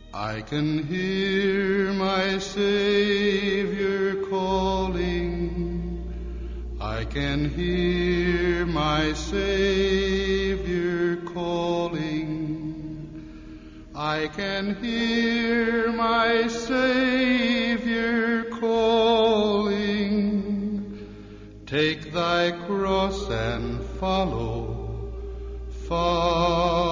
I can hear my Savior calling. I can hear my Savior calling. I can hear my Savior calling. Take thy cross and follow.